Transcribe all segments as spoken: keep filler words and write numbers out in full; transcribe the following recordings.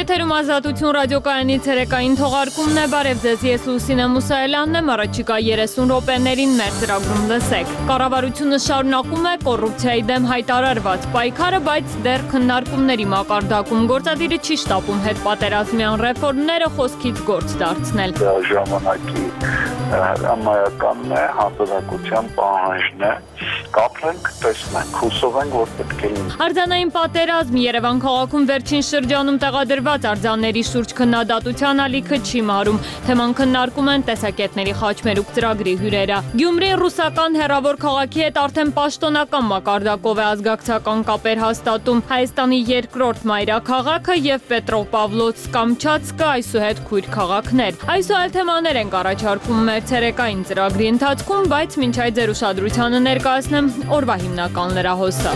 Եթերում ազատություն ռադիոկայանից երեկային թողարկումն է, բարև ձեզ, ես Լուսինե Մուսայելյանն եմ, առաջիկա երեսուն րոպեներին մեր ծրագրում լսեք։ Կառավարությունը շարունակում է կոռուպցիայի դեմ հայտարարված պայքարը, բայց դեռ քննարկումների մակարդակում գործադիրը չի շտապում հետպատերազմյան ռեֆորմները խոսքից գործ դարձնել։ Ժամանակի ամայականն է, հասարակության պահանջն է, կապրենք, տեսնենք, հուսով ենք, որ պետք է լինի։ Արձանային պատերազմ Երևան քաղաքում վերջին շրջանում տեղադրված արձանների շուրջ քննադատության ալիքը չի մարում։ Թեման քննարկում են տեսակետների խաչմերուկ ծրագրի հյուրերը։ Գյումրին ռուսական հեռավոր քաղաքի հետ արդեն պաշտոնական մակարդակով է ազգակցական կապեր հաստատում Հայաստանի երկրորդ մայրաքաղաքը եւ Պետրոպավլովսկ-Կամչատսկը այսուհետ քույր քաղաքներ։ Այսօր թեմաներ ենք առաջարկում մեր ցերեկային ծրագրի ընթացքում, բայց մինչ այդ ձեր ուշադրությանը ներկայացնեմ օրվա հիմնական լրահոսը։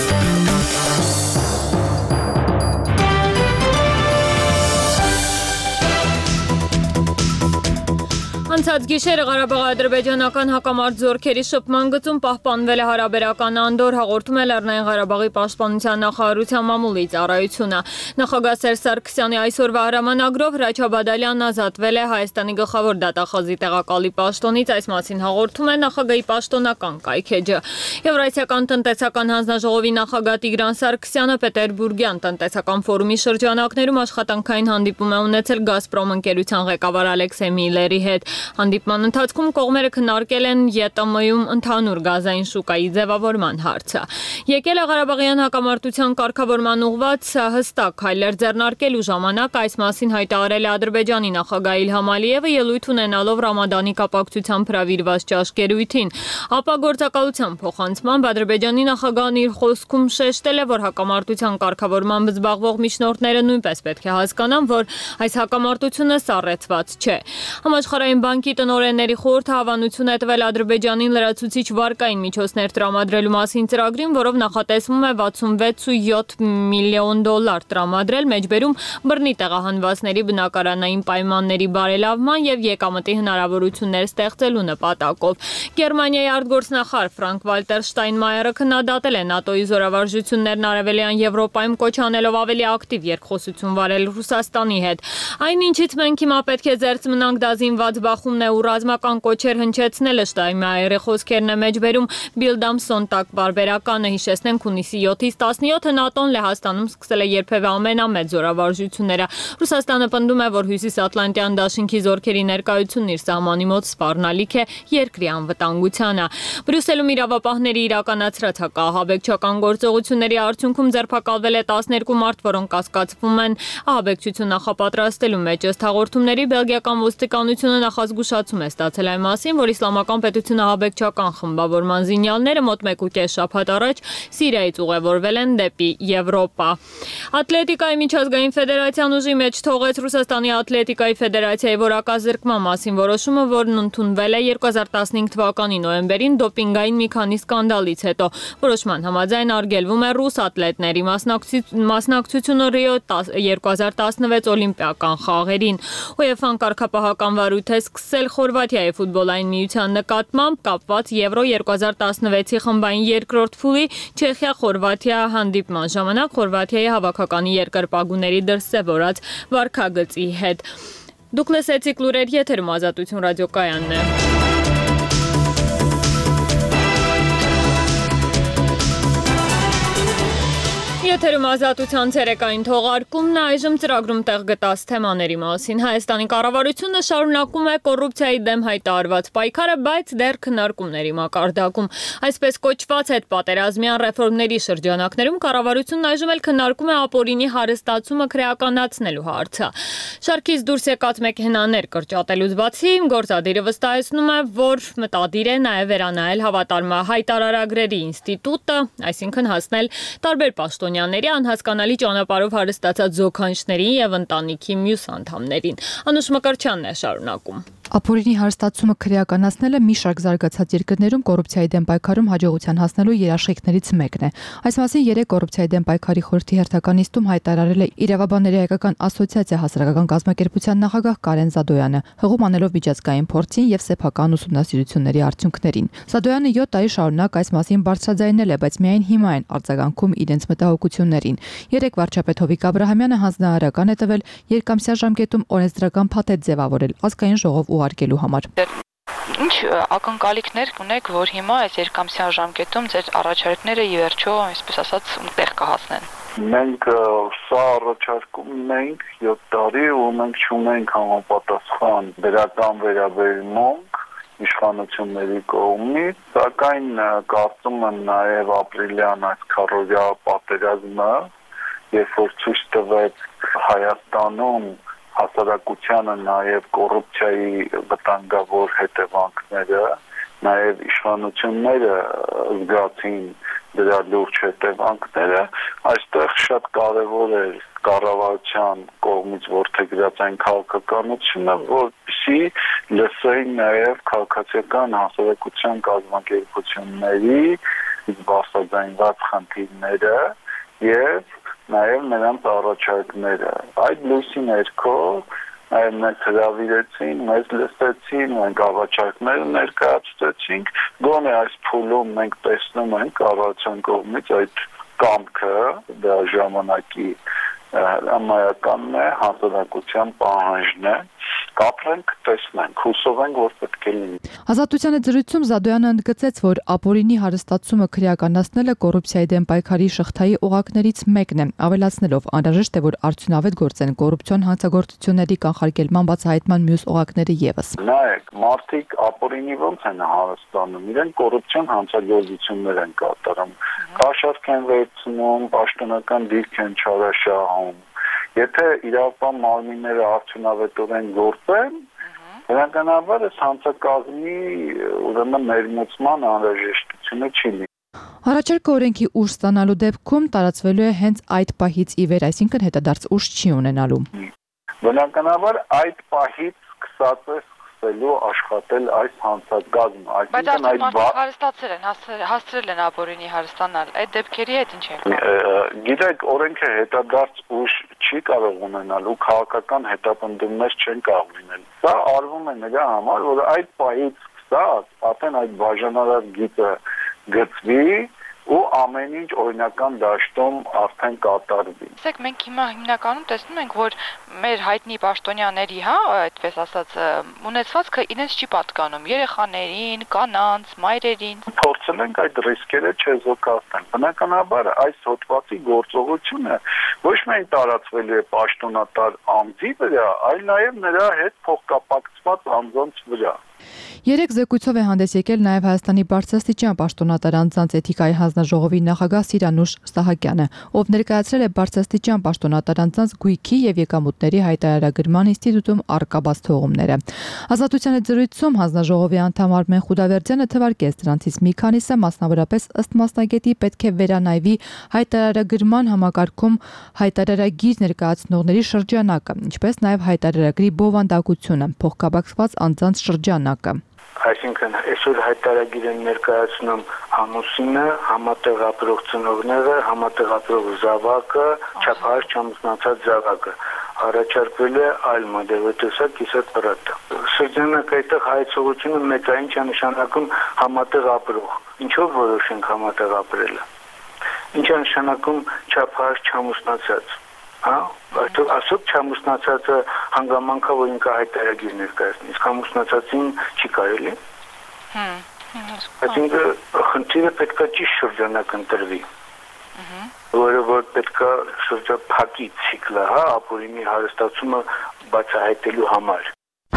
Անցած գիշերը Ղարաբաղի-ադրբեջանական հակամարտ զորքերի շփման գծում պահպանվել է հարաբերական անդոր, հաղորդում է Լեռնային Ղարաբաղի պաշտպանության նախարարության մամուլի ծառայությունը։ Նախագահ Սերժ Սարգսյանի այսօրվա հրամանագրով Հրաչյա Բադալյանն ազատվել է Հայաստանի գլխավոր դատախազի տեղակալի պաշտոնից, այս մասին հաղորդում է նախագահի պաշտոնական կայքէջը։ Եվրասիական տնտեսական հանձնաժողովի նախագահ Տիգրան Սարգսյանը Պետերբուրգյան տնտեսական ֆորումի շրջանակներում աշխատանքային հանդիպում է ունեցել Գազպրոմ ընկերության ղեկավար Ալեքսեյ Միլլերի հետ։ Հանդիպման ընթացքում կողմերը քննարկել են ԵՏՄ-ում ընդհանուր գազային շուկայի ձևավորման հարցը։ Եկել է Ղարաբաղյան հակամարտության կարգավորման ուղղված հստակ քայլեր ձեռնարկելու ժամանակ, այս մասին հայտարարել է Ադրբեջանի նախագահ Իլհամ Ալիևը ելույթ ունենալով Ռամադանի կապակցությամբ հրավիրված ճաշկերույթին։ Ապա գործակալության փոխանցմամբ Ադրբեջանի նախագահն իր խոսքում շեշտել է, որ հակամարտության կարգավորմամբ զբաղվող միջնորդները նույնպես պետք է հասկանան, որ այս հակամարտությունը սառեցված չէ։ Համաշխարհային բանկի տնօրենների խորհուրդը հավանություն է տվել Ադրբեջանին լրացուցիչ վարկային միջոցներ տրամադրելու մասին ծրագրին, որով նախատեսվում է վաթսունվեց ու յոթ միլիոն դոլար տրամադրել, մեջբերում բռնի տեղահանվածների բնակարանային պայմանների բարելավման եւ եկամտի հնարավորություններ ստեղծելու նպատակով։ Գերմանիայի արտգործնախարար Ֆրանկ Վալտեր Շտայնմայերը քննադատել է ՆԱՏՕ-ի զորավարժություններն Արևելյան Եվրոպայում կոչ անելով ավելի ակտիվ երկխոսություն վարել Ռուսաստանի հետ։ Այն ինչից մենք հիմա պետք է զերծ մնանք դա զինված բախումն է ու ռազմական կոչեր հնչեցնելը Շտայնմայերի խոսքերն է մեջբերում Bild am Sonntag բարբերականը, հիշեցնենք հունիսի յոթից տասնյոթը ՆԱՏՕ-ն Լեհաստանում սկսել է երբևէ ամենամեծ զորավարժությունները։ Ռուսաստանը պնդում է, որ Հյուսիսատլանտյան դաշինքի զորքերի ներկայությունն իր սահմանի մոտ սպառնալիք է երկրի անվտանգությանը։ Բրյուսելում իրավապահների իրականացրած հակաահաբեկչական գործողությունների արդյունքում ձերբակալվել է տասներկու մարդ, որոնք կասկածվում են ահաբեկչություն նախապատրաստելու մեջ։ Ըստ հաղորդումների բելգիական ոստիկանությունը նախազգուշացում է ստացել այն մասին, որ Իսլամական պետությունը ահաբեկչական խմբավորման զինյալները մոտ մեկ ու կես շաբաթ առաջ Սիրիայից ուղևորվել են դեպի Եվրոպա։ Ատլետիկայի միջազգային ֆեդերացիան ուժի մեջ թողեց Ռուսաստանի ատլետիկայի ֆեդերացիայի որակազրկման մասին որոշումը, որն ընդունվել է երկու հազար տասնհինգ թվականի նոյեմբերին դոպինգային մի քանի սկանդալից հետո։ Որոշման համաձայն արգելվում է ռուս ատլետների մասնակցությունը Ռիո երկու հազար տասնվեց օլիմպիական խաղերին։ ՈՒԵՖԱ-ն կարգապահական վարույթ է սկսել Խորվաթիայի ֆուտբոլային միության նկատմամբ կապված Եվրո երկու հազար տասնվեցի խմբային երկրորդ փուլի Չեխիա-Խորվաթիա հանդիպման ժամանակ Խորվաթիայի հավաքականի երկրպագուների դրսևորած վարքագծի հետ։ Դուք լսեցիք լուրեր, եթերում ազատություն ռադիոկայանն է։ Եթերում ազատության ցերեկային թողարկումն այժմ ծրագրում տեղ գտած թեմաների մասին։ Հայաստանի կառավարությունը շարունակում է կոռուպցիայի դեմ հայտարարված պայքարը, բայց դեռ քննարկումների մակարդակում։ Այսպես կոչված հետպատերազմյան ռեֆորմների շրջանակներում կառավարությունն այժմ էլ քննարկում է ապօրինի հարստացումը քրեականացնելու հարցը։ Շարքից դուրս եկած մեքենաներ կրճատելուց բացի գործադիրը վստահեցնում է, որ մտադիր է նաև վերանայել հավատարմահայտարարագրերի ինստիտուտը, այսինքն հասնել տարբեր պաշտոնյաների անհասկանալի ճանապարհով հարստացած զոքանչներին եւ ընտանիքի մյուս անդամներին։ Անուշ Մկրտչյանն է շարունակում։ Ապօրինի հարստացումը քրեականացնելը մի շարք զարգացած երկրներում կոռուպցիայի դեմ պայքարում հաջողության հասնելու երաշխիքներից մեկն է։ Այս մասին երեք կոռուպցիայի դեմ պայքարի խորհրդի հերթական նիստում հայտարարել է Իրավաբանների հայկական ասոցիացիա հասարակական կազմակերպության նախագահ Կարեն Զադոյանը, հղում անելով միջազգային փորձին եւ սեփական ուսումնասիրությունների արդյունքներին։ Զադոյանը յոթ տարի շարունակ այս մասին բարձրաձայնել է, բայց միայն հիմա են արձագանքում իրենց մտահոգության գործողություններին։ Երեք վարչապետ Հովիկ Աբրահամյանը հանձնարարական է տվել երկամսյա ժամկետում օրենսդրական փաթեթ ձևավորել ազգային ժողով ուղարկելու համար։ Ինչ ակնկալիքներ ունեք, որ հիմա այս երկամսյա ժամկետում ձեր առաջարկները ի վերջո, այսպես ասած, տեղ կհասնեն։ Մենք սա առաջարկում ենք յոթ տարի ու մենք չունենք համապատասխան դրական վերաբերմունք իշխանությունների կողմից, սակայն կարծում եմ նաև ապրիլյան այս քառօրյա պատերազմը, երբ որ ցույց տվեց Հայաստանում հասարակությանը նաև կոռուպցիայի վտանգավոր հետևանքները, նաև իշխանությունները զգացին դրա լուրջ հետևանքները, այստեղ շատ կարևոր էր կառավարության կողմից որդեգրած այն քաղաքականությունը, որպեսզի լսեին նաև քաղաքացիական հասարակության կազմակերպությունների բացատրված խնդիրները եւ նաև նրանց առաջարկները։ Այդ լույսի ներքո նաև մեզ հրավիրեցին, մեզ լսեցին, մենք առաջարկներ ներկայացրեցինք, գոնե այս փուլում մենք տեսնում ենք կառավարության կողմից այդ կամքը, դա ժամանակի հրամայականն է, հասարակության պահանջն է, կապրենք, տեսնենք, հուսով ենք, որ պետք է լինի։ Ազատությանը զրույցում Զադոյանը ընդգծեց, որ ապօրինի հարստացումը քրեականացնելը կոռուպցիայի դեմ պայքարի շղթայի օղակներից մեկն է, ավելացնելով անհրաժեշտ է, որ արդյունավետ գործեն կոռուպցիոն հանցագործությունների կանխարգելման բացահայտման մյուս օղակները ևս։ Նայեք, մարդիկ ապօրինի ոնց են հարստանում, իրենք կոռուպցիոն հանցագործություններ են կատարում, կաշառք են վերցնում, պաշտոնական դիրք են չարաշահում։ Եթե իրավապահ մարմինները արդյունավետորեն գործեն, բնականաբար այս հանցակազմի ուրեմն ներմուծման անհրաժեշտությունը չի լինի։ Առաջարկը օրենքի ուժ ստանալու դեպքում տարածվելու է հենց այդ պահից ի վեր, այսինքն հետադարձ ուժ չի ունենալու։ Բնականաբար այդ պահից սկսած է սկսելու աշխատել այս հանցակազմը, այսինքն այդ մարդիկ հարստացել են, հասցրել են ապօրինի հարստանալ, այդ դեպքերի հետ ինչ է։ Գիտեք, օրենքը հետադարձ ուժ չի կարող ունենալ ու քաղաքական հետապնդումներ չեն կարող լինել։ Սա արվում է նրա համար, որ այդ պահից սկսած արդեն այդ բաժանարար գիծը գծվի ու ամեն ինչ օրինական դաշտում արդեն կատարվի։ Իսկ մենք հիմա հիմնականում տեսնում ենք, որ մեր հայտնի պաշտոնյաների, հա, այդպես ասած, ունեցվածքը իրենց չի պատկանում երեխաներին, կանանց, մայրերին։ Փորձել ենք այդ ռիսկերը չեզոքացնել։ Բնականաբար այս հոդվածի գործողությունը ոչ միայն տարածվելու է պաշտոնատար անձի վրա, այլ նաև նրա հետ փոխկապակցված անձանց վրա։ Երեք զեկույցով է հանդես եկել նաև Հայաստանի բարձրաստիճան պաշտոնատար անձանց էթիկայի հանձնաժողովի նախագահ Սիրանուշ Սահակյանը, ով ներկայացրել է բարձրաստիճան պաշտոնատար անձանց գույքի եւ եկամուտների հայտարարագրման ինստիտուտում առկաբաց թողումները։ Ազատությանը զրույցում հանձնաժողովի անդամ Արմեն Խուդավերդյանը թվարկեց դրանցից մի քանիսը մասնավորապես ըստ մասնագետի պետք է վերանայվի հայտարարագրման համակարգում հայտարարագիր ներկայացնողների շրջանակը, ինչպես նաև հայտարարագրի բովանդակությունը, փոխկապակցված անձանց շրջանակը։ Այսինքն այսօր հայտարարագիր են ներկայացնում ամուսինը, համատեղ ապրող ծնողները, համատեղ ապրող զավակը, չափահաս չամուսնացած զավակը։ Առաջարկվել է այլ մոդել, որտեսա կիսատ պրատը։ Շրջանակը այդտեղ հայցողությունը մեծային չի նշանակում համատեղ ապրող։ Ինչով որոշենք համատեղ ապրելը։ Ինչ է նշանակում չափահաս չամուսնացած։ Հա, ասոք չամուսնացածը հանգամանքա, որ ինքը հայտարարագիր ներկայացնի, իսկ ամուսնացածին չի կարելի։ Հմ։ Այսինքն խնդիրը պետքա ճիշտ շրջանակ ընտրվի։ Որը որ պետքա շրջափակի ցիկլը, հա, ապօրինի հարստացումը բացահայտելու համար։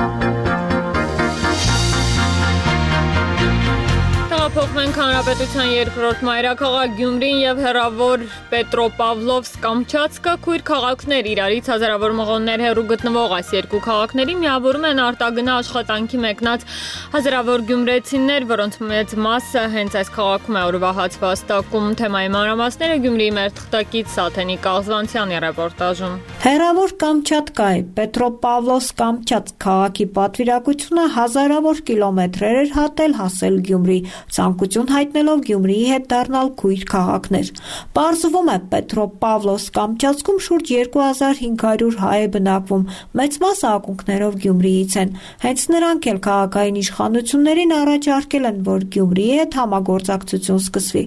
Փոխվենք հանրապետության երկրորդ մայրաքաղաք Գյումրին եւ հեռավոր Պետրոպավլովսկ-Կամչացկը քույր քաղաքներ իրարից հազարավոր մղոններ հեռու գտնվող այս երկու քաղաքների միավորում են արտագնա աշխատանքի մեկնած հազարավոր գյումրեցիներ, որոնց մեծ մասը հենց այս քաղաքում է օրվա հացվածտակում։ Թեմայի մանրամասները Գյումրիի մեր թղթակից Սաթենիկ Աղզվանցյանի ռեպորտաժում։ Հեռավոր Կամչատկայի Պետրոպավլովսկ-Կամչացկ քաղաքի պատվիրակությունը հազարավոր կիլոմետրեր էր հատել հասել Գյումրի, ցանկություն հայտնելով Գյումրիի հետ դառնալ քույր քաղաքներ։ Պարզվում է Պետրոպավլովսկ-Կամչացկում շուրջ երկու հազար հինգ հարյուր հայ է բնակվում, մեծ մասը ակունքներով Գյումրիից են։ Հենց նրանք էլ քաղաքային իշխանություններին առաջարկել են, որ Գյումրիի հետ համագործակցություն սկսվի։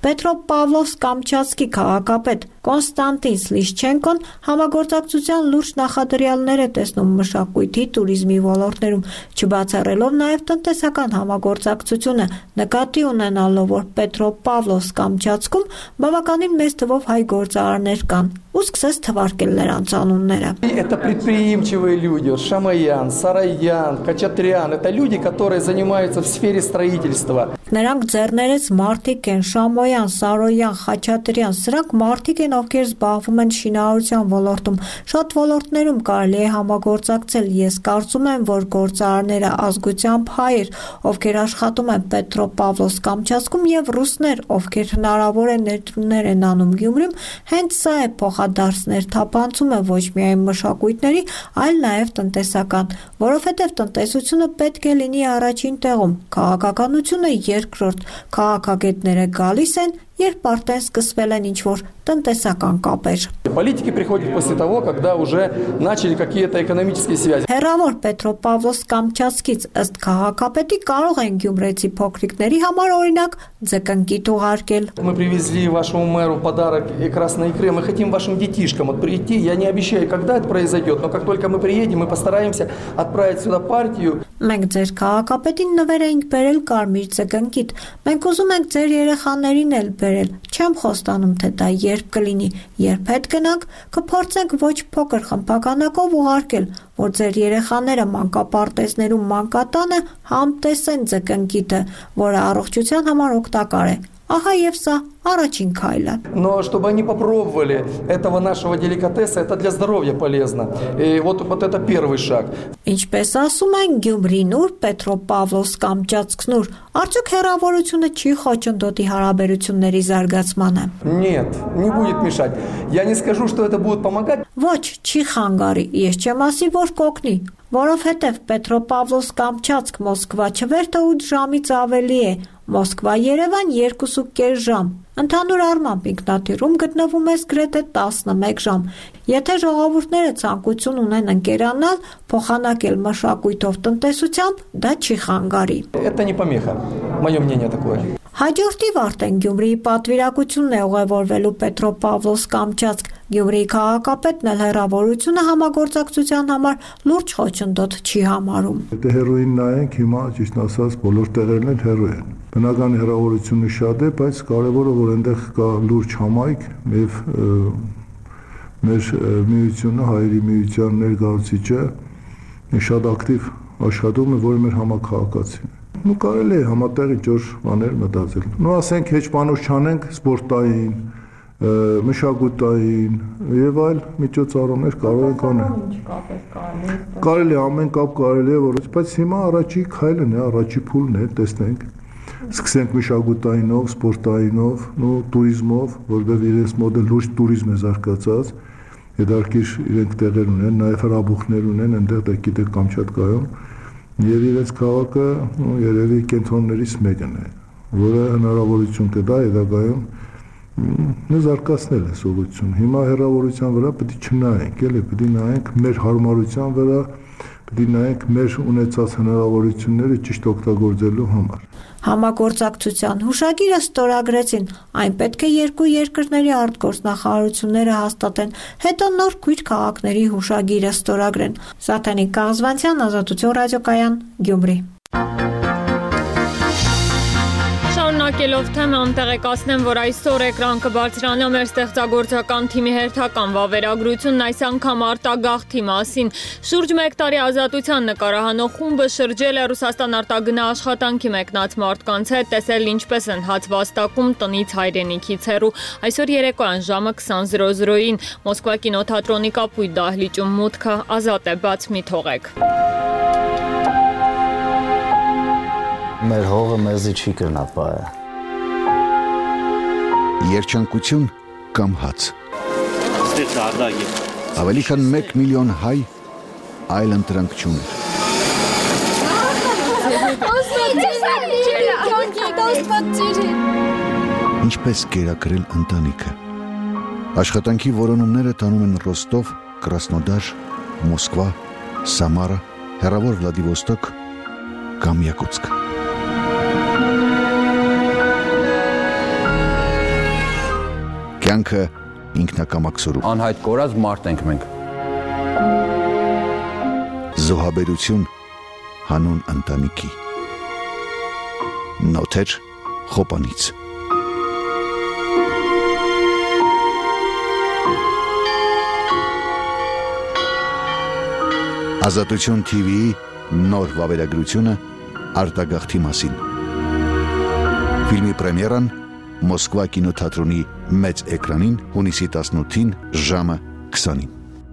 Պետրոպավլովսկ-Կամչատսկի քաղաքապետ Կոնստանտին Սլիշչենկոն համագործակցության լուրջ նախադրյալներ է տեսնում մշակույթի, туриզմի ոլորտներում, չբացառելով նաև տնտեսական համագործակցությունը, նկատի ունենալով, որ Պետրոպավլովսկ-Կամչատսկում բավականին մեծ թվով հայ գործարարներ կան, ու սկսեց թվարկել նրանց անունները. Это предприимчивые люди, Шамаян, Сараян, Качатрян, это люди, которые занимаются в сфере строительства. Նրանք ձեռներեց մարդիկ են, Շամոյան, Սարոյան, Խաչատրյան, սրանք մարդիկ են, ովքեր զբաղվում են շինարարության ոլորտում, շատ ոլորտներում կարելի է համագործակցել, ես կարծում եմ, որ գործարարները ազգությամբ հայեր, ովքեր աշխատում են Պետրոպավլովսկ-Կամչատսկում եւ ռուսներ, ովքեր հնարավոր է ներդրումներ են անում Գյումրիում, հենց սա է փոխադարձներ թափանցումը ոչ միայն մշակույթների, այլ նաեւ տնտեսական, որովհետեւ տնտեսությունը պետք է լինի առաջին տեղում, քաղաքականությունը երկրորդ, քաղաքագետները գալիս են, երբ արդեն սկսվել են ինչ-որ տնտեսական կապեր. Политики приходят после того, когда уже начали какие-то экономические связи. Հեռավոր Պետրոպավլովսկ-Կամչատսկից ըստ քաղաքապետի կարող են գյումրեցի փոքրիկների համար օրինակ ձկնկիթ ուղարկել. Мы привезли вашему мэру подарок и красной икры. Мы хотим вашим детишкам вот прийти. Я не обещаю, когда это произойдет, но как только мы приедем, мы постараемся отправить сюда партию. Մենք ձեր քաղաքապետին նվեր էինք բերել կարմիր ձկնկիթ. Մենք ուզում ենք ձեր երեխաներին էլ բերել. Չեմ խոստանում, թե դա երբ կլինի, երբ հետ գնանք, կփորձենք ոչ փոքր խմբականակով ուղարկել, որ ձեր երեխաները մանկապարտեզներում մանկատանը համ տեսեն ձկնկիթը, որը առողջության համար օգտակար է. Ահա եւ սա առաջին քայլը. Но чтобы они попробовали этого нашего деликатеса, это для здоровья полезно. И вот вот это первый шаг. Ինչպես ասում են Գյումրինուր, Պետրոպավլովսկ-Կամչատսկնուր, արդյոք հեռավորությունը չի խոչընդոտի հարաբերությունների զարգացմանը? Нет, не будет мешать. Я не скажу, что это будет помогать. Ոչ, չի խանգարի, ես չեմ ասի, որ կօգնի, որովհետև Պետրոպավլովսկ-Կամչատսկ Մոսկվա չվերթը ութ ժամից ավելի է, Մոսկվա-Երևան երկուսուկես ժամ։ Ընդհանուր առմամբ ինքնաթիռում գտնվում ես գրեթե տասնմեկ ժամ։ Եթե ժողովուրդները ցանկություն ունեն ընկերանալ, փոխանակել մշակույթով տնտեսությամբ, դա չի խանգարի։ Это не помеха. Мое мнение такое. Հաջորդիվ արդեն Գյումրիի պատվիրակությունն է ուղևորվելու Պետրոպավլովսկ-Կամչատսկ։ Գյումրիի քաղաքապետն էլ հեռավորությունը համագործակցության համար լուրջ խոչընդոտ չի համարում։ Եթե հերոին նայենք, հիմա ճիշտ ասած բոլոր տեղերն են հերո են։ Բնական հեռավորությունը շատ է, բայց կարևորը որ այնտեղ կա լուրջ համայնք, եւ մեր միությունը, հայերի միության ներկայացուցիչը շատ ակտիվ աշխատում է, որ մեր համակարգացին։ Ну կարելի է համատեղ ինչ-որ բաներ մտածել։ Ну ասենք հեճպանոց չանենք սպորտային, մշակութային եւ այլ միջոցառումներ կարող ենք անել։ Կարելի է ամեն կապ կարելի է, որ բայց հիմա առաջի քայլն է, առաջի փուլն է, տեսնենք։ Սկսենք մշակութայինով, սպորտայինով, նո туриզմով, որովհետև իրենց մոտ լուրջ туриզմ է զարգացած, հետարքիր իրենք տեղեր ունեն, նաև հրաբուխներ ունեն, այնտեղ դա գիտեք Կամչատկայում, եւ իրենց քաղաքը երևի կենտրոններից մեկն է, որը հնարավորություն կտա հետագայում զարգացնել է սովորություն։ Հիմա հեռավորության վրա պետք է չնայենք, էլի պետք է նայենք մեր հարմարության վրա, պետք է նայենք մեր ունեցած հնարավորությունները ճիշտ օգտագործելու համար։ Համագործակցության հուշագիրը ստորագրեցին, այն պետք է երկու երկրների արտգործնախարարությունները հաստատեն, հետո նոր քույր քաղաքների հուշագիրը ստորագրեն։ Սաթենիկ Կաղզվանցյան, Ազատություն ռադիոկայան, Գյումրի։ Շարունակելով թեման տեղեկացնեմ, որ այսօր էկրան կբարձրանա մեր ստեղծագործական թիմի հերթական վավերագրությունն այս անգամ արտագաղթի մասին։ Շուրջ մեկ տարի ազատության նկարահանող խումբը շրջել է Ռուսաստան արտագնա աշխատանքի մեկնած մարդկանց հետ, տեսել ինչպես են հաց վաստակում տնից հայրենիքից հեռու։ Այսօր երեկոյան ժամը քսան զրո զրոյին Մոսկվա կինոթատրոնի կապույտ դահլիճում մուտքը ազատ է, բաց մի թողեք։ Մեր հողը մեզի չի կրնա պայը։ Երջանկություն կամ հաց։ Ավելի քան մեկ միլիոն հայ այլ ընտրանք չունի։ Ինչպես կերակրել ընտանիքը։ Աշխատանքի որոնումները տանում են Ռոստով, Կրասնոդար, Մոսկվա, Սամարա, հեռավոր Վլադիվոստոկ կամ Յակուտսկ։ Կյանքը ինքնակամաքսորում։ Անհայտ կորած մարդ ենք մենք։ Զոհաբերություն հանուն ընտանիքի։ Նոթեր Խոպանից։ Ազատություն թի վիի նոր վավերագրությունը Արտագաղթի մասին։ Ֆիլմի պրեմիերան Մոսկվա կինոթատրոնի մեծ էկրանին հունիսի տասնութին ժամը քսանին։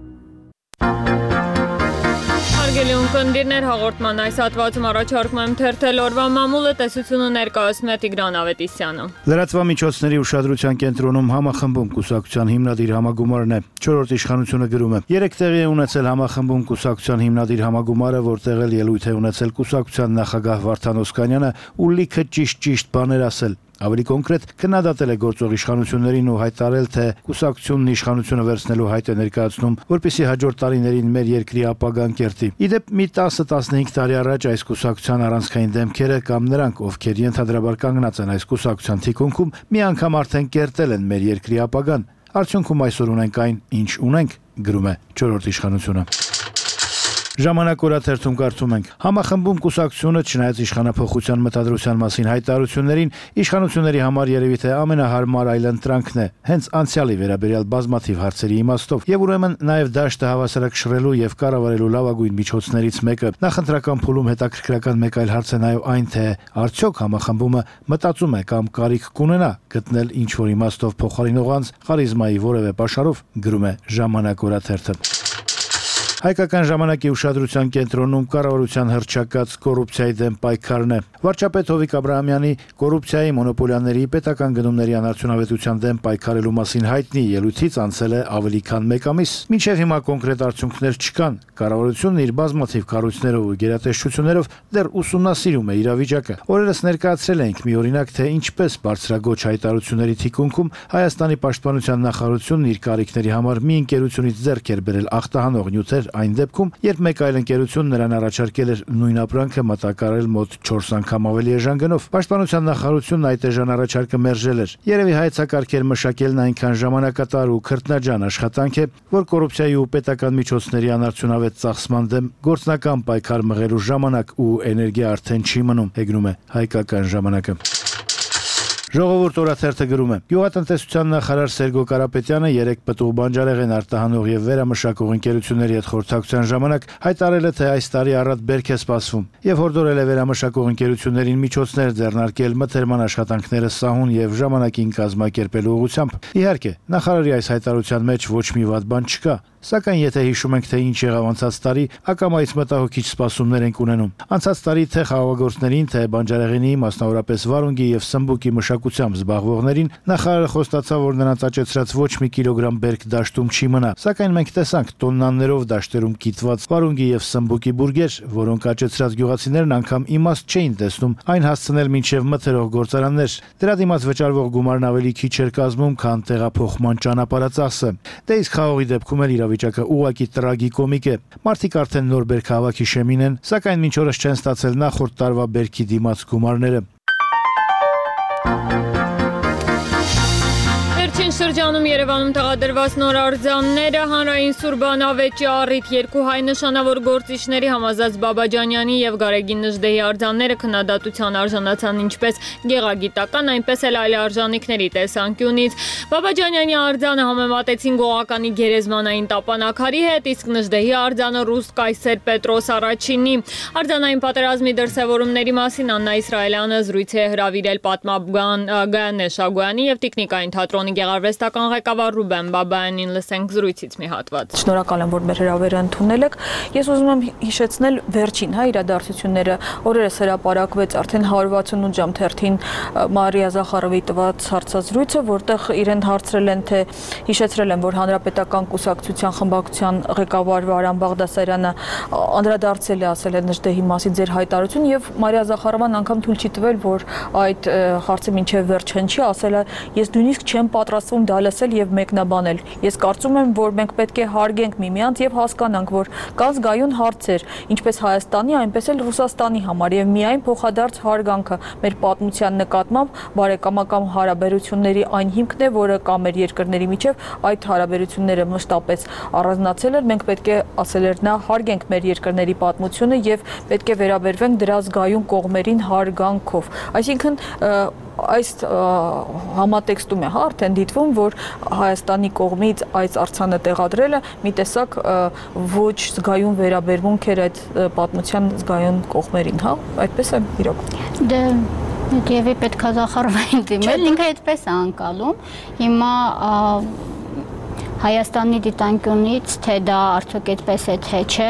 Հարգելի ունկնդիրներ, հաղորդման այս հատվածում առաջարկում եմ թերթել օրվա մամուլը, տեսությունը ներկայացնում է Տիգրան Ավետիսյանը։ Լրատվամիջոցների ուշադրության կենտրոնում համախմբում կուսակցության հիմնադիր համագումարն է։ Չորրորդ իշխանությունը գրում է. Երեք տեղի է ունեցել համախմբում կուսակցության հիմնադիր համագումարը, որտեղ էլ ելույթ է ունեցել կուսակցության նախագահ Վարդան Օսկանյանը ու լիքը ճիշտ-ճիշտ բաներ ասել։ Ավելի կոնկրետ քննադատել է գործող իշխանություններին ու հայտարարել, թե կուսակցությունն իշխանությունը վերցնելու հայտ է ներկայացնում, որպեսզի հաջորդ տարիներին մեր երկրի ապագան կերտի։ Իդեպ մի տասը տասնհինգ տարի առաջ այս կուսակցության առանցքային դեմքերը կամ նրանք, ովքեր ենթադրաբար կանգնած են այս կուսակցության թիկունքում, մի անգամ արդեն կերտել են մեր երկրի ապագան։ Արդյունքում այսօր ունենք այն, ինչ ունենք, գրում է չորրորդ իշխանությունը։ Ժամանակ օրաթերթում կարդում ենք. Համախմբում կուսակցությունը չնայած իշխանափոխության մտադրության մասին հայտարարություններին, իշխանությունների համար երևի թե ամենահարմար այլընտրանքն է, հենց անցյալի վերաբերյալ բազմաթիվ հարցերի իմաստով, եւ ուրեմն նաեւ դաշտը հավասարակշռելու եւ կառավարելու լավագույն միջոցներից մեկը։ Նախընտրական փուլում հետաքրքրական մեկ այլ հարց է նաեւ այն, թե արդյոք համախմբումը մտածում է կամ կարիք կունենա գտնել ինչ որ իմաստով փոխարինող անձ խարիզմայի որևէ պաշարով, գրում է Ժամանակ օրաթերթը։ Հայկական ժամանակի ուշադրության կենտրոնում կառավարության հռչակած կոռուպցիայի դեմ պայքարն է։ Վարչապետ Հովիկ Աբրահամյանի կոռուպցիայի, մոնոպոլիաների, պետական գնումների անարդյունավետության դեմ պայքարելու մասին հայտնի ելույթից անցել է ավելի քան մեկ ամիս։ Մինչև հիմա կոնկրետ արդյունքներ չկան։ Կառավարությունն իր բազմաթիվ կառույցներով ու գերատեսչություններով դեռ ուսումնասիրում է իրավիճակը։ Օրերս ներկայացրել ենք մի օրինակ, թե ինչպես բարձրագոչ հայտարարությունների թիկունքում Հայաստանի պաշտպանության նախարարությունն իր կարիքների համար մի ընկերությունից ձեռք էր բերել ախտահանող նյութեր այն դեպքում, երբ մեկ այլ ընկերություն նրան առաջարկել էր նույն ապրանքը մատակարարել մոտ չորս անգամ ավելի էժան գնով։ Պաշտպանության նախարարությունն այդ էժան առաջարկը մերժել էր։ Երևի հայեցակարգեր մշակելն այնքան ժամանակատար ու քրտնաջան աշխատանք է, որ կոռուպցիայի ու պետական միջոցների անարդյունավետ ծախսման դեմ գործնական պայքար մղելու ժամանակ ու էներգիա արդեն չի մնում, հեգնում է Հայկական ժամանակը։ Ժողովուրդ օրաթերթը գրում է. Գյուղատնտեսության նախարար Սերգո Կարապետյանը երեք պտուղ բանջարեղեն արտահանող եւ վերամշակող ընկերությունների հետ խորհրդակցության ժամանակ հայտարարել է, թե այս տարի առատ բերք է սպասվում եւ հորդորել է վերամշակող ընկերություններին միջոցներ ձեռնարկել մթերման աշխատանքները սահուն եւ ժամանակին կազմակերպելու ուղղությամբ։ Իհարկե, նախարարի այս հայտարարության մեջ ոչ մի վատ բան չկա, սակայն եթե հիշում ենք, թե ինչ եղավ անցած տարի, ակամայից մտահոգիչ սպասումներ ենք ունենում։ Անցած տարի թե խաղաղագործներին, թե բանջարեղենի, մասնավորապես վարունգի եւ սմբուկի մշակությամբ զբաղվողներին նախարարը խոստացավ, որ նրանց աճեցրած ոչ մի կիլոգրամ բերք դաշտում չի մնա։ Սակայն մենք տեսանք տոննաներով դաշտերում կիտված վարունգի եւ սմբուկի բուրգեր, որոնք աճեցրած գյուղացիներն անգամ իմաստ չէին տեսնում այն հասցնել մինչեւ մթերող գործարաններ։ Դրա դիմաց վճարվող գումարն ավելի քիչ էր կազմում, քան տեղափոխման ճանապարհածախսը։ Դե իսկ խաղողի դեպքում էլ իրավիճակը ուղղակի տրագիկոմիկ է։ Մարդիկ արդեն նոր բերք հավաքի շեմին են, սակայն մինչ օրս չեն ստացել նախորդ տարվա բերքի դիմաց գումարները։ Շրջանում Երևանում տեղադրված նոր արձանները հանրային Սուրբանավեճի առիթ երկու հայ նշանավոր գործիչների Համազած Բաբաջանյանի եւ Գարեգին Նժդեհի արձանները քննադատության արժանացան ինչպես գեղագիտական, այնպես էլ այլ արժանինքների տեսանկյունից։ Բաբաջանյանի արձանը համեմատեցին գողականի գերեզմանային տապանակարի հետ, իսկ Նժդեհի արձանը ռուս կայսեր Պետրոս առաջինի։ Արձանային պատերազմի դրսևորումների մասին Աննա Իսրայելյանը զրույց է հրավիրել պատմաբան Գայանե Շագոյանի եւ տեխնիկային թատրոնի Արվեստական ղեկավար Ռուբեն Բաբայանին լսենք զրույցից մի հատված։ Շնորհակալ եմ, որ մեր հրավերը ընդունել եք։ Ես ուզում եմ հիշեցնել վերջին հա իրադարձությունները։ Օրերս հրապարակվեց արդեն հարյուր վաթսունութ ժամ թերթին Մարիա Զախարովի տված հարցազրույցը, որտեղ իրեն հարցրել են, թե հիշեցրել են, որ Հանրապետական կուսակցության խմբակցության ղեկավար Վարան Բաղդասարյանը անդրադարձել է, ասել է Նժդեհի մասին ձեր հայտարարություն, եւ Մարիա Զախարովան անգամ թույլ չի տվել, որ այդ հարցը մինչև վերջ հնչի, ասել է ես նույնիսկ չեմ պատրաստ կարծում դա լսել եւ մեկնաբանել։ Ես կարծում եմ, որ մենք պետք է հարգենք միմյանց եւ հասկանանք, որ կան զգայուն հարցեր, ինչպես Հայաստանի, այնպես էլ Ռուսաստանի համար եւ միայն փոխադարձ հարգանքը մեր պատմության նկատմամբ բարեկամական հարաբերությունների այն հիմքն է, որը կա մեր երկրների միջև, այդ հարաբերությունները մշտապես առանձնացել են, մենք պետք է ասել էր նա հարգենք մեր երկրների պատմությունը եւ պետք է վերաբերվենք դրա զգայուն կողմերին հարգանքով։ Այսինքն այս համատեքստում է հա արդեն դիտվում, որ Հայաստանի կողմից այս արձանը տեղադրելը մի տեսակ ոչ զգայուն վերաբերմունք էր այդ պատմության զգայուն կողմերին, հա, այդպես է իրոք։ Դե Եվի պետք է Զախարովին դիմել, ինքը այդպես է անցալում։ Հիմա Հայաստանի դիտանկյունից, թե դա արդյոք այդպես է, թե չէ,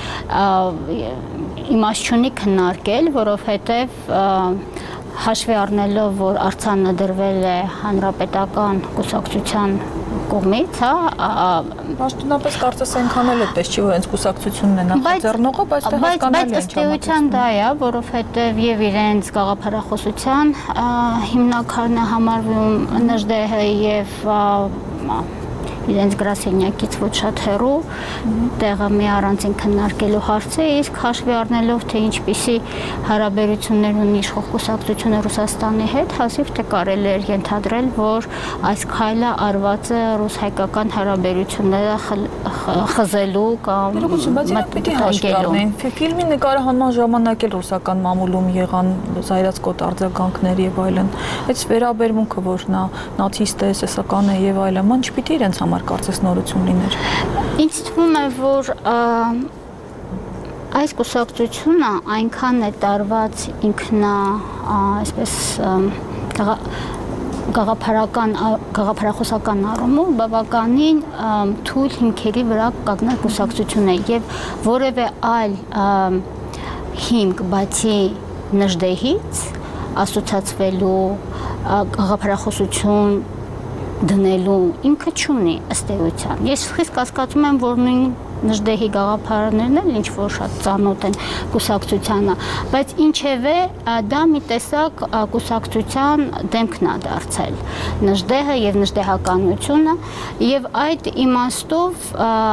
իմաստ չունի քննարկել, որովհետև հաշվի առնելով, որ արձանը դրվել է հանրապետական կուսակցության կողմից, հա, Պաշտոնապես կարծես այնքան էլ այդպես չի, որ հենց կուսակցությունն է նախաձեռնողը, բայց դե հասկանալի է։ Բայց ըստ էության դա է, որովհետև եւ իրենց գաղափարախոսության հիմնականն է համարվում Նժդեհը եւ իրենց գրասենյակից ոչ շատ հեռու տեղը մի առանձին քննարկելու հարց է, իսկ հաշվի առնելով, թե ինչպիսի հարաբերություններ ունի իշխող կուսակցությունը Ռուսաստանի հետ, հազիվ թե կարելի էր ենթադրել, որ այս քայլը արված է ռուս-հայկական հարաբերությունները խզելու կամ մտահոգելու։ Ֆիլմի նկարահանման ժամանակ էլ ռուսական մամուլում եղան զայրացկոտ արձագանքներ եւ այլն։ Այս վերաբերմունքը, որ նա նացիստ է, սեսական է եւ այլն, ման չպիտի իրենց համար կարծես նորություն լիներ։ Ինձ թվում է, որ այս կուսակցությունը այնքան է տարված ինքնա, այսպես գաղափարական գաղափարախոսական առումով բավականին թույլ հիմքերի վրա կանգնած կուսակցություն է եւ որևէ այլ հիմք բացի Նժդեհից ասոցացվելու գաղափարախոսություն դնելու ինքը չունի ըստ էության։ Ես խիստ կասկածում եմ, որ նույն Նժդեհի գաղափարներն էլ ինչ որ շատ ծանոթ են կուսակցությանը, բայց ինչևէ դա մի տեսակ կուսակցության դեմքն է դարձել Նժդեհը եւ նժդեհականությունը եւ այդ իմաստով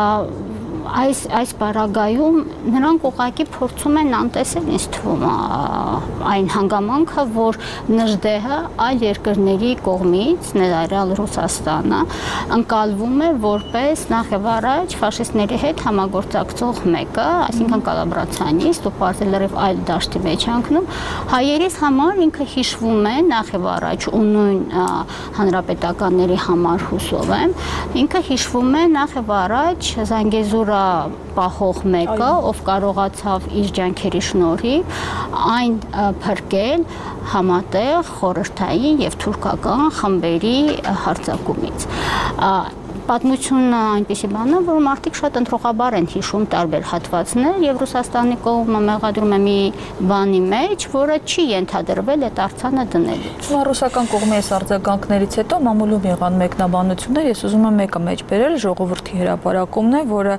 այս այս պարագայում նրանք ուղղակի փորձում են անտեսել ինձ թվում այն հանգամանքը, որ Նժդեհը այլ երկրների կողմից, ներառյալ Ռուսաստանը, ընկալվում է որպես նախ եւ առաջ ֆաշիստների հետ համագործակցող մեկը, այսինքն կոլաբորացիոնիստ ու պարտելերով այլ դաշտի մեջ անկնում, հայերիս համար ինքը հիշվում է նախ եւ առաջ ու նույն հանրապետականների համար հուսով եմ, ինքը հիշվում է նախ եւ առաջ Զանգեզուրը պահող մեկը, ով կարողացավ իր ջանքերի շնորհիվ այն փրկել համատեղ խորհրդային եւ թուրքական խմբերի հարձակումից։ Պատմությունը այնպիսի բան է, որ մարդիկ շատ ընտրողաբար են հիշում տարբեր հատվածներ եւ Ռուսաստանի կողմը մեղադրում է մի բանի մեջ, որը չի ենթադրվել այդ արձանը դնելուց։ Ռուսական կողմի այս արձագանքներից հետո մամուլում եղան մեկնաբանություններ, ես ուզում եմ մեկը մեջ բերել, ժողովրդի հրապարակումն է, որը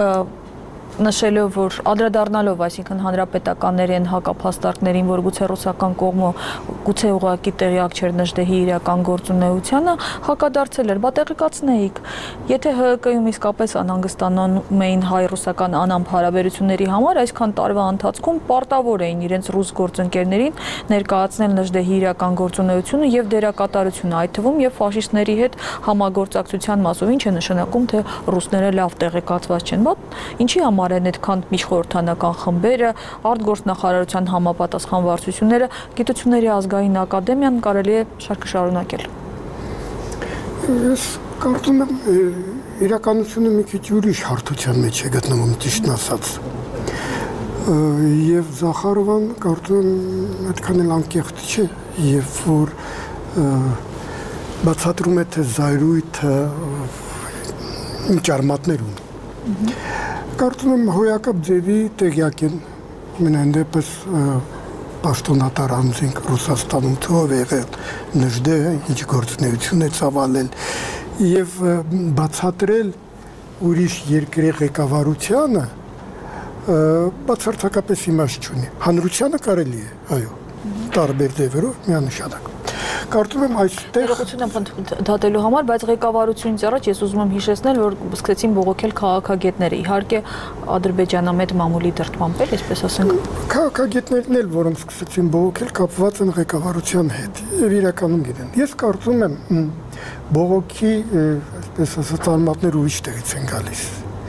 նշելով, որ անդրադառնալով, այսինքն հանրապետականների են հակափաստարկներին, որ գուցե ռուսական կողմը գուցե ուղղակի տեղյակ չէր Նժդեհի իրական գործունեությանը, հակադարձել էր, բա տեղեկացնեիք, եթե ՀՀԿ-ում իսկապես անհանգստանում էին հայ-ռուսական անամփ հարաբերությունների համար, այսքան տարվա ընթացքում պարտավոր էին իրենց ռուս գործընկերներին ներկայացնել Նժդեհի իրական գործունեությունը եւ դերակատարությունը, այդ թվում եւ ֆաշիստների հետ համագործակցության մասով, ինչ է նշանակում, թե ռուսները լավ տեղեկացված չեն, բա ինչի համար են այդքան միջխորհրդանական խմբերը, արտգործնախարարության համապատասխան վարչությունները, Գիտությունների ազգային ակադեմիան, կարելի է շարքը շարունակել։ Ես կարծում եմ իրականությունը մի քիչ ուրիշ հարթության մեջ է գտնվում, ճիշտն ասած։ Եվ Զախարովան կարծում եմ այդքան էլ անկեղծ չէ, եւ որ բացատրում է թե զայրույթը ինչ արմատներ ունի։ Կարծում եմ հոյակապ ձևի տեղյակ են մենայն դեպս պաշտոնատար անձինք Ռուսաստանում թող եղել Նժդեհը, ինչ գործունեություն է ծավալել եւ բացատրել ուրիշ երկրի ղեկավարությանը բացարձակապես իմաստ չունի։ Հանրությանը կարելի է, այո, տարբեր ձևերով միանշանակ։ Կարծում եմ այստեղ ներողություն եմ դատելու համար, բայց ղեկավարությունից առաջ ես ուզում եմ հիշեցնել, որ սկսեցին բողոքել քաղաքագետները։ Իհարկե ադրբեջանամետ մամուլի դրդմամբ էլ, այսպես ասենք։ Քաղաքագետներն էլ, որոնք սկսեցին բողոքել, կապված են ղեկավարության հետ։ Եվ իրականում գիտեն։ Ես կարծում եմ բողոքի, այսպես ասած, արմատները ուրիշ տեղից են գալիս։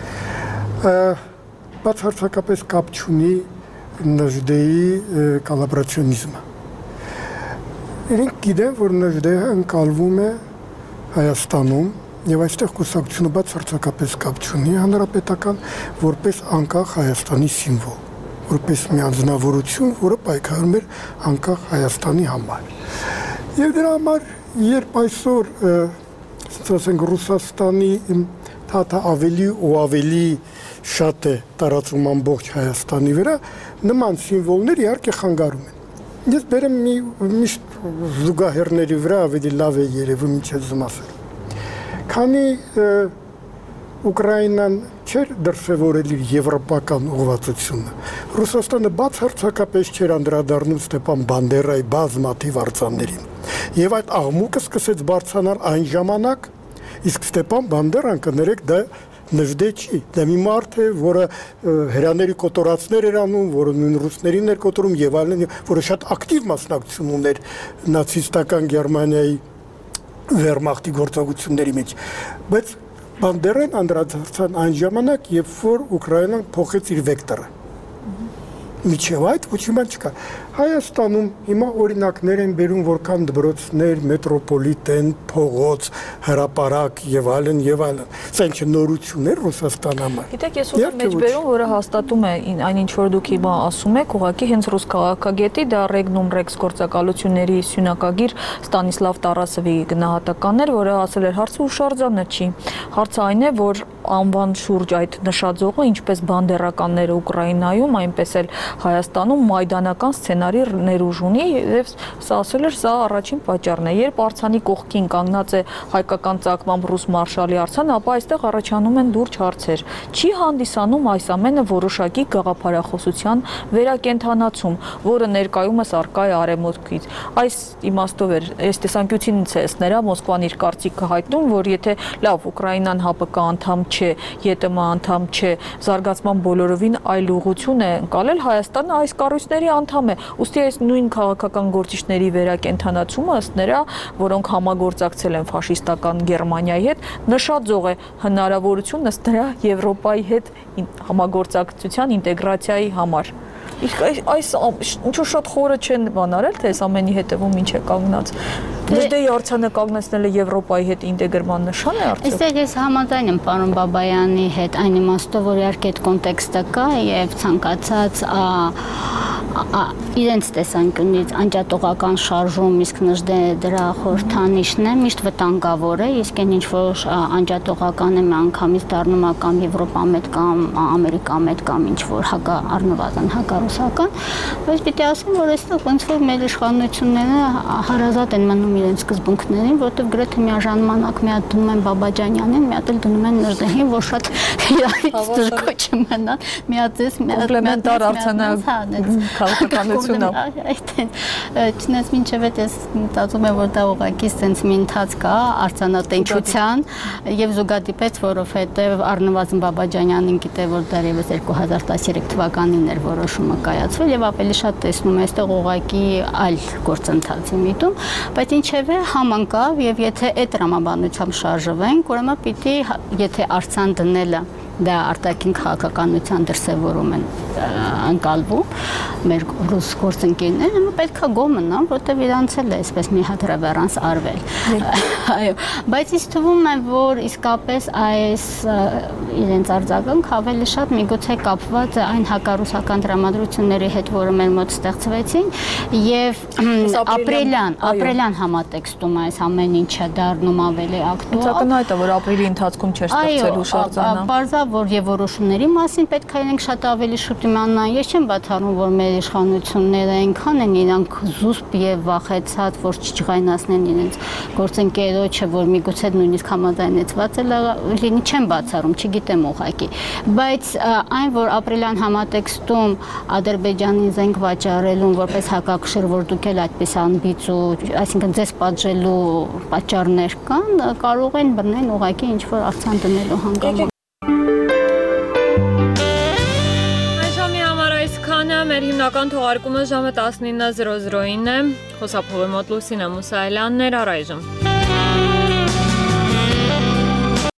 Բացարձակապես կապ չունի Նժդեի կոլաբորացիոնիզմը։ Իրենք գիտեն, որ Նժդեը ընկալվում է Հայաստանում եւ այստեղ կուսակցությունը բացարձակապես կապ չունի հանրապետական, որպես անկախ Հայաստանի սիմվոլ, որպես մի անձնավորություն, որը պայքարում էր անկախ Հայաստանի համար։ Եվ դրա համար, երբ այսօր, ասենք, Ռուսաստանի թաթա ավելի ու ավելի շատ է տարածում ամբողջ Հայաստանի վրա, նման սիմվոլներ իհարկե խանգարում են։ Ես բերեմ մի միշտ զուգահեռների վրա ավելի լավ է երևում, ինչ եմ ասել։ Քանի Ուկրաինան չէր դրսևորել իր եվրոպական ուղղվածությունը, Ռուսաստանը բացարձակապես չէր անդրադառնում Ստեփան Բանդերայի բազմաթիվ արձաններին։ Եվ այդ աղմուկը սկսեց բարձրանալ այն ժամանակ, իսկ Ստեփան Բանդերան, կներեք, դա Նժդե չի, դա մի մարդ է, որը հրաների կոտորածներ էր անում, որը նույն ռուսներին էր կոտորում եւ այլն, որը շատ ակտիվ մասնակցություն ուներ նացիստական Գերմանիայի վերմախտի գործողությունների մեջ։ Բայց Բանդերան անդրադարձան այն ժամանակ, երբ որ Ուկրաինան փոխեց իր վեկտորը։ Միջև այդ ոչ մի բան չկա։ Հայաստանում հիմա օրինակներ են բերում, որքան դպրոցներ, մետրոպոլիտեն, փողոց, հրապարակ եւ այլն եւ այլն։ Սա ինչ նորություններ Ռուսաստան համար։ Գիտեք, ես ուզում եմ մեջբերում, որը հաստատում է այն ինչ որ դուք հիմա ասում եք, ուղղակի հենց ռուս քաղաքագետի դա Regnum Rex գործակալությունների սյունակագիր Ստանիսլավ Տարասովի գնահատականն էր, որը ասել էր հարցը հուշարձանը չի։ Հարցը այն է, որ անվան շուրջ այդ նշաձողը, ինչպես բանդերականները Ուկրաինայում, այնպես էլ Հայաստանում մայդանական սցենարի ներուժ ունի եւ սա ասել էր, սա առաջին պատճառն է։ Երբ արձանի կողքին կանգնած է հայկական ցակմամբ ռուս մարշալի արձանը, ապա այստեղ առաջանում են լուրջ հարցեր։ Չի հանդիսանում այս ամենը որոշակի գաղափարախոսության վերակենդանացում, որը ներկայումս արկա է արևմուտքից։ Այս իմաստով էր, այս տեսանկյունից է սներա Մոսկվան իր կարծիքը հայտնում, որ եթե լավ Ուկրաինան ՀԱՊԿ անդամ չէ, ԵՏՄ անդամ չէ, զարգացման բոլորովին այլ ուղղություն է ընկալել, Հայաստանը այս կառույցների անդամ է։ Ուստի այս նույն քաղաքական գործիչների վերակենդանացումը ըստ նրա, որոնք համագործակցել են ֆաշիստական Գերմանիայի հետ, նշաձող է հնարավորություն ըստ նրա Եվրոպայի հետ համագործակցության ինտեգրացիայի համար։ Իսկ այս ինչ-որ շատ խորը չեն բանարել, թե այս ամենի հետևում ինչ է կանգնած։ Նժդեի արձանը կանգնեցնելը Եվրոպայի հետ ինտեգրման նշան է արդյոք։ Այստեղ ես համաձայն եմ պարոն Բաբայանի հետ այն իմաստով, որ իհարկե այդ կոնտեքստը կա եւ ցանկացած իրենց տեսանկյունից անջատողական շարժում, իսկ Նժդե դրա խորհրդանիշն է, միշտ վտանգավոր է, իսկ այն ինչ որ անջատողական է միանգամից դառնում է կամ Եվրոպամետ կամ Ամերիկամետ կամ ինչ որ հակա առնվազն հակառուսական, բայց պիտի ասեմ, որ այստեղ ոնց որ մեր իշխանությունները հարազատ են մնում իրենց սկզբունքներին, որտեղ գրեթե միաժամանակ մի հատ դնում են Բաբաջանյանին, մի հատ էլ դնում են Նժդեին, որ շատ իրարից դժգոհ չմնան, մի հատ էս, մի հատ կոմպլեմենտար արձանագրություն քաղաքականությունը։ Այդտեն, չնայած մինչև այդ ես մտածում եմ, որ դա ուղղակի sense մի ընթացք է արձանատենչության եւ զուգադիպեց, որովհետեւ առնվազն Բաբաջանյանին գիտե, որ դեռևս երկու հազար տասներեք թվականին էր որոշումը կայացվել եւ ավելի շատ տեսնում եմ այստեղ ուղղակի այլ գործընթացի միտում, բայց ինչեւէ համընկավ եւ եթե այդ տրամաբանությամբ շարժվենք, ուրեմն պիտի եթե արցան դնելը դա արտաքին քաղաքականության դրսևորում են ընկալվում մեր ռուս գործընկերները, պետք է գոհ մնան, որտեղ իրանց էլ է այսպես մի հատ ռևերանս արվել։ Այո, բայց ինձ թվում է, որ իսկապես այս իրենց արձագանք ավելի շատ միգուցե կապված է այն հակառուսական տրամադրությունների հետ, որը մեր մոտ ստեղծվեցին, եւ ապրիլյան, ապրիլյան համատեքստում այս ամեն ինչը դառնում ավելի ակտուալ։ Ակնհայտ է, որ ապրիլի ընթացքում չէր ստեղծել հուշարձանը։ Այո, որ եւ որոշումների մասին պետք է իրենք շատ ավելի շուտ իմանան, ես չեմ բացառում, որ մեր իշխանությունները այնքան են իրանք զուսպ եւ վախեցած, որ չջղայնացնեն իրենց գործընկերոջը, որ միգուցե նույնիսկ համաձայնեցված է լինի, չեմ բացառում, չգիտեմ ուղղակի, բայց այն, որ ապրիլյան համատեքստում Ադրբեջանին զենք վաճառելուն որպես հակակշիռ, որ դուք էլ այդպես անբիծ ու այսինքն ձեզ պատժելու պատճառներ կան, կարող են բռնել ուղղակի ինչ որ արձան դնելու հանգամանք։ Մեր հիմնական թողարկումը ժամը տասնինը զրո զրոին է, խոսափողի մոտ Լուսինե Մուսայելյանն էր առայժմ։